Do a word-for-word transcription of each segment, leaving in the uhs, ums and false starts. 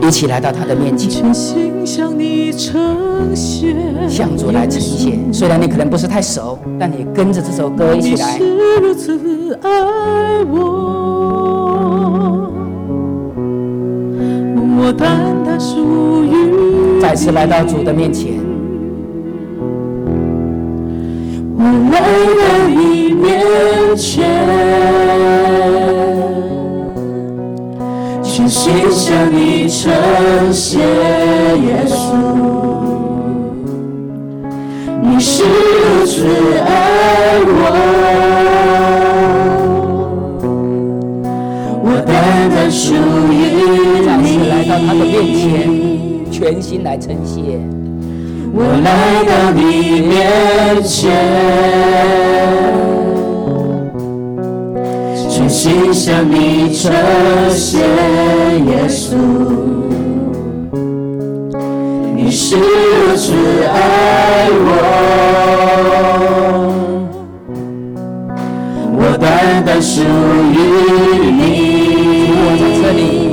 一起来到他的面前， 全心向你呈现， 向主来呈现。虽然你可能不是太熟，但你跟着这首歌一起来。 你是如此爱我，我单单属于。 再次来到主的面前， 我来到你面前，全心向你呈现，耶稣，你是如此爱我，我单单属于再次来到他的面你， 前，全心来呈现。 我来到你面前，全心向你呈现，耶稣，你是如此爱我，我单单属于你。 我在这里，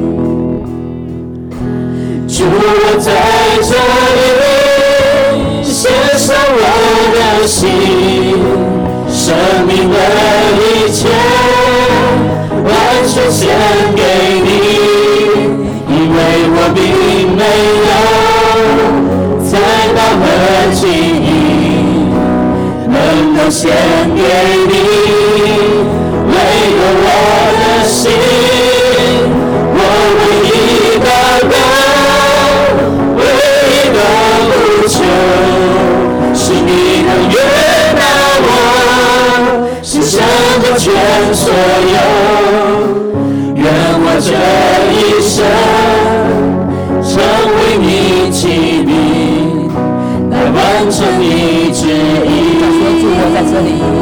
主，我在这里，献上我的心，生命的一切，完全献给你，因为我并没有才华和技艺能够献给你，唯有我的心，我唯一的祷，唯一的呼求，是你能悦纳我心上的全所有，愿我这一生成为你器皿，来完成你旨意。 主，我在这里，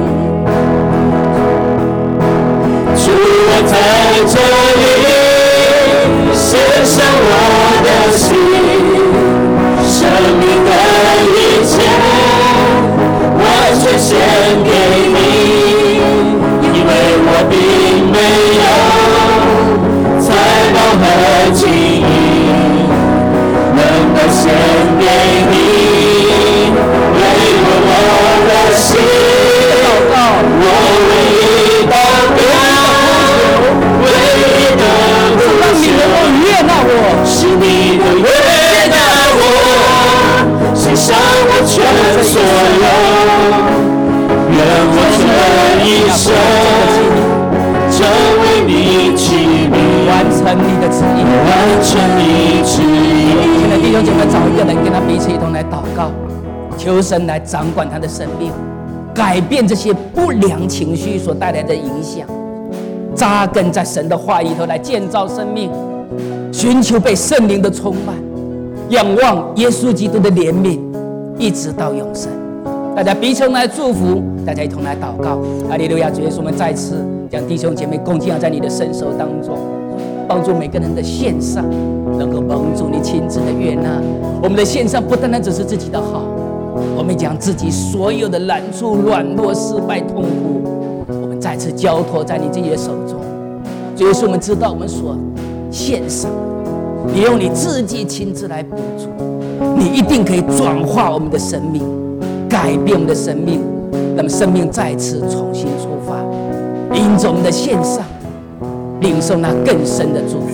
主，我在这里，献上我的心，生命的一切，完全献给你，因为我并没有才华和技艺能够献给你，唯有我的心，我唯一祷告，唯一的呼求， 悦纳我， 是你的悦纳我，献上我全所有，愿我这一生成为你器皿， 完成你的旨意， 完成你旨意。 现在弟兄姐妹找一个人跟他彼此一同来祷告，求神来掌管他的生命，改变这些不良情绪所带来的影响，扎根在神的话里头来建造生命，寻求被圣灵的充满，仰望耶稣基督的怜悯，一直到永生。大家彼此来祝福，大家一同来祷告。哈利路亚！主耶稣，我们再次将弟兄姐妹恭敬在你的伸手当中，帮助每个人的献上能够蒙主你亲自的悦纳。我们的献上不单单只是自己的好，我们将自己所有的难处、软弱、失败、痛苦，我们再次交托在你自己的手中。主耶稣，我们知道我们所献上，你用你自己亲自来补足，你一定可以转化我们的生命，改变我们的生命，让生命再次重新出发，因着我们的献上，领受那更深的祝福。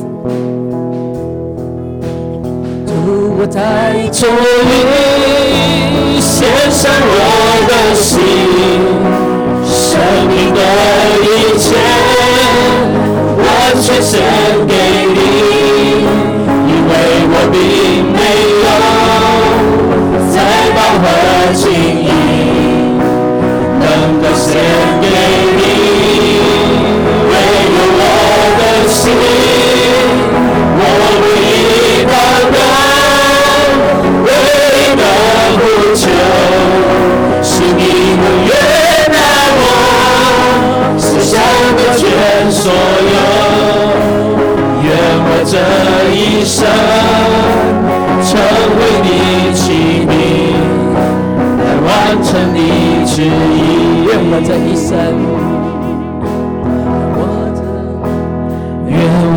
主，我在这里献上我的心，生命的一切完全献给你，因为我并没有才华和技艺能够献给你，唯有我的心，我唯一祷告，唯一的呼求，是你能悦纳我心上的全所有，愿我这一生成为你器皿，来完成你旨意。 愿我这一生， 愿我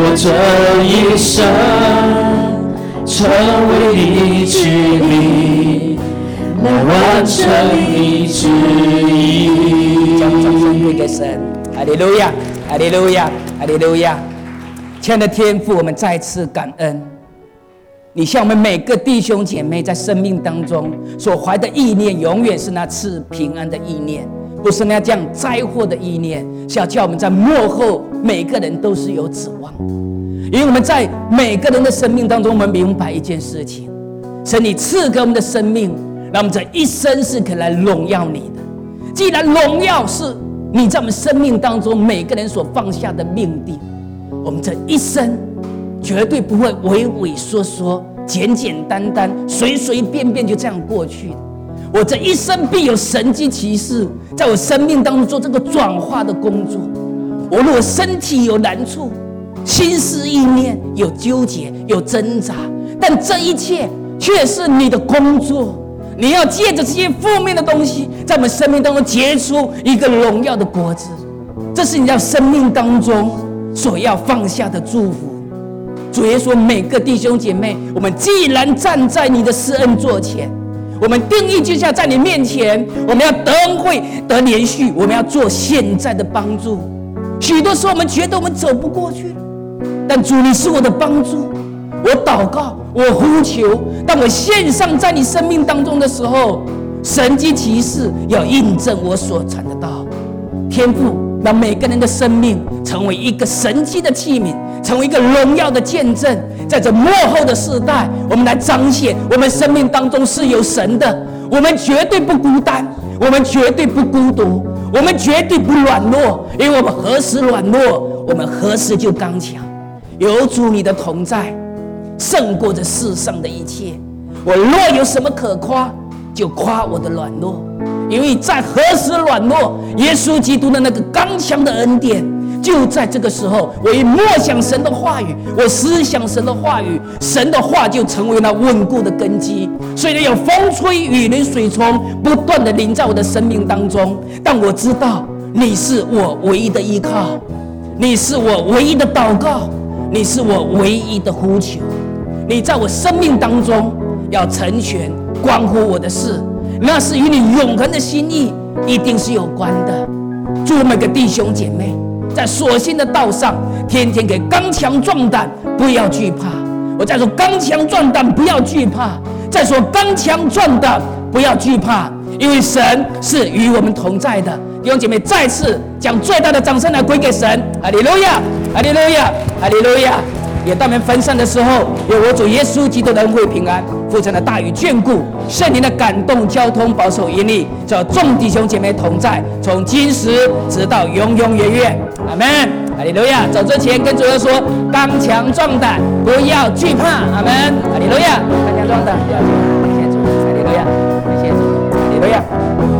我这一生成为你旨意，来完成你旨意。 将掌声归给神，哈利路亚，哈利路亚，哈利路亚！亲爱的天父，我们再次感恩，你向我们每个弟兄姐妹在生命当中所怀的意念，永远是那赐平安的意念，不是那这样灾祸的意念，是要叫我们在末后每个人都是有指望。因为我们在每个人的生命当中，我们明白一件事情：神，你赐给我们的生命，让我们这一生是可以来荣耀你的。既然荣耀是你在我们生命当中每个人所放下的命定，我们这一生绝对不会畏畏缩缩、简简单单、随随便便就这样过去的。我这一生必有神迹奇事在我生命当中做这个转化的工作。我如果身体有难处，心思意念有纠结、有挣扎，但这一切却是你的工作。你要借着这些负面的东西，在我们生命当中结出一个荣耀的果子，这是你在生命当中所要放下的祝福。主耶稣，每个弟兄姐妹，我们既然站在你的施恩座前，我们定义之下在你面前，我们要得恩惠、得连续，我们要做现在的帮助。许多时候我们觉得我们走不过去了，但主，你是我的帮助。我祷告，我呼求，当我献上在你生命当中的时候，神迹奇事要印证我所传的道。天父，让每个人的生命成为一个神迹的器皿，成为一个荣耀的见证。在这末后的世代，我们来彰显我们生命当中是有神的，我们绝对不孤单，我们绝对不孤独，我们绝对不软弱，因为我们何时软弱，我们何时就刚强。有主你的同在，胜过这世上的一切。我若有什么可夸，就夸我的软弱，因为在何时软弱，耶稣基督的那个刚强的恩典，就在这个时候，我一默想神的话语，我思想神的话语，神的话就成为那稳固的根基。虽然有风吹雨淋水冲不断的临在我的生命当中，但我知道你是我唯一的依靠，你是我唯一的祷告，你是我唯一的呼求。你在我生命当中要成全关乎我的事，那是与你永恒的心意一定是有关的。祝每个弟兄姐妹在所信的道上，天天给刚强壮胆，不要惧怕。我再说刚强壮胆，不要惧怕。再说刚强壮胆，不要惧怕，因为神是与我们同在的。弟兄姐妹，再次将最大的掌声来归给神。哈利路亚，哈利路亚，哈利路亚。也当我们分散的时候，有我主耶稣基督的恩惠平安、父神的大与眷顾、圣灵的感动、交通、保守、引领，叫众弟兄姐妹同在，从今时直到永永远远。阿们，哈利路亚。走之前跟主耶稣说：刚强壮胆，不要惧怕。阿们，哈利路亚。刚强壮胆，不要惧怕。谢谢主，哈利路亚。谢谢主，哈利路亚。